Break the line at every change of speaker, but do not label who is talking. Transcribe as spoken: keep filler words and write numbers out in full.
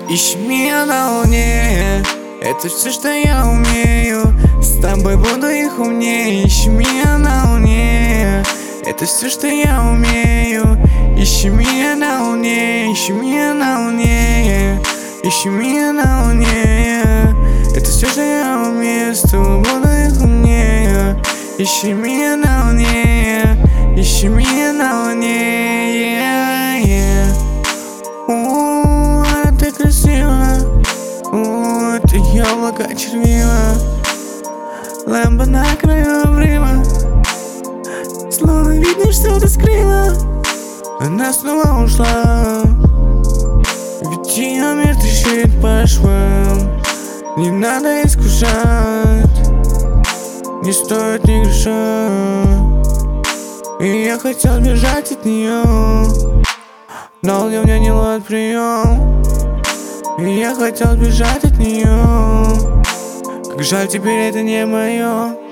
Ищи меня на луне, это все, что я умею. С тобой буду их умнее. Ищи меня на луне, это все, что я умею. Ищи меня на луне, ищи меня на луне, ищи меня на луне. Это все, что я умею. С тобой буду их умнее. Ищи меня на луне, ищи меня на луне, yeah, yeah. О, ты красива, о, ты яблоко червива, лампа на краю обрыва, словно видно, что ты скрыла. Она снова ушла, ведь ее мир трещит по швам. Не надо искушать, не стоит ни греша. И я хотел сбежать от нее, но у меня не ловит прием. И я хотел сбежать от нее. Как жаль, теперь это не мое.